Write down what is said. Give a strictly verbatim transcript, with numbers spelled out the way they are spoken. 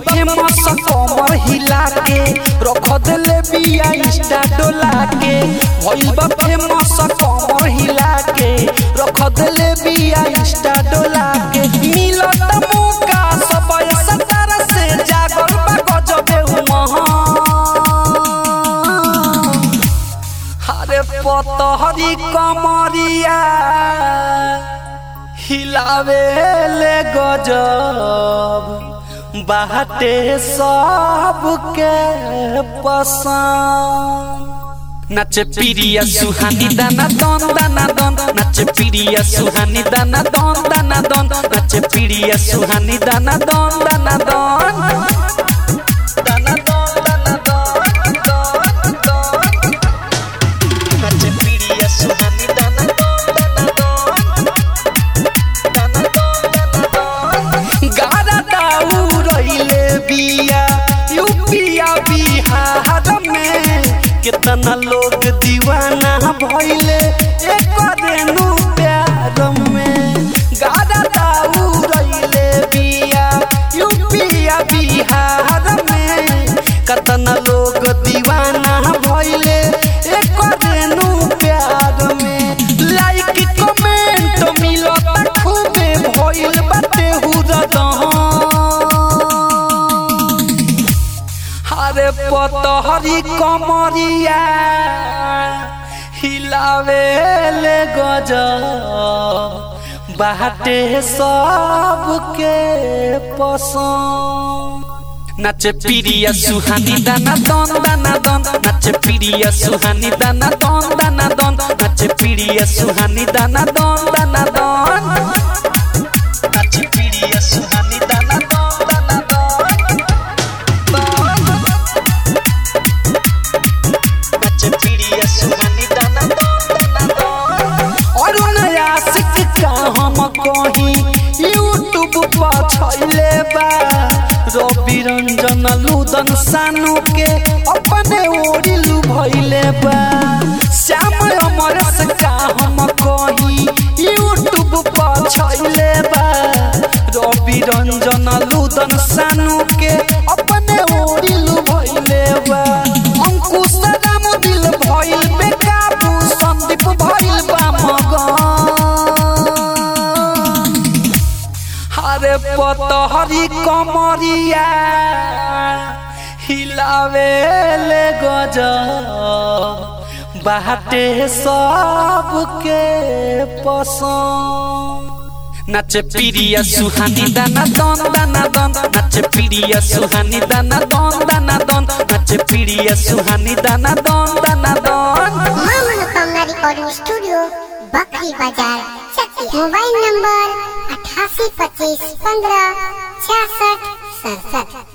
Famous कमर हिला के रख देले बिया इंस्टा डोला के भइल बा फेमस कमर हिला के रख देले बिया इंस्टा डोला के मिलत मौका सब सतार से जागल बा गजबे उमहा हरे पतहरी कमरिया हिलावे ले गजब बाटे सबके पसंद नाचे पिरिया सुहानी दाना दन दाना दन नाचे पिरिया सुहानी दाना दन दाना दन नाचे पिरिया सुहानी दाना दन दाना दन दाना दन दाना दन दन नाचे पिरिया सुहानी दाना दन दाना दन गारा दाऊ रहिले बिया यूपिया बिहार में कितना लोग दीवाना भइले एक देनु प्यार में गारा दाऊ रहिले बिया यूपिया बिहार में कितना लोग दीवाना भइले एक देनु प्यार में लाइक कमेंट मिलत खूबे भइल बाटे हुरदह हरे पतहरी कमरिया हिलावे ले गजब बाटे सबके पसंद नाचे पिरिया सुहानी दाना दन दाना दन नाचे पिरिया सुहानी दाना दन दाना दन नाचे पिरिया सुहानी दाना दन दाना दन नाचे पिरिया सुहानी दाना दन दाना दन नाचे पिरिया सुहानी दाना दन दाना दन और नया सिक का हम कहीं यूट्यूब पर छैले बा रवि रंजन लुदन सानू के अपने ओरिलू भइले बा श्याम अमरस का हम कहीं यूट्यूब पर छैले बा रवि रंजन लुदन सानू के अपने ओरिलू भइले बा अंकुश राम दिल भइल बेकाबू संदीप भइल बा मगन हरे पतहरी कमरिया हिलावे ले गजब बाटे सबके पसंद नाचे पिरिया सुहानी दाना दन दाना दन नाचे पिरिया सुहानी दाना दन दाना दन नाचे पिरिया सुहानी दाना दन दाना दन मनोकामना रिकॉर्डिंग स्टूडियो बकरी बाजार चकिया मोबाइल नंबर अठासी पच्चीस पंद्रह छियासठ सड़सठ।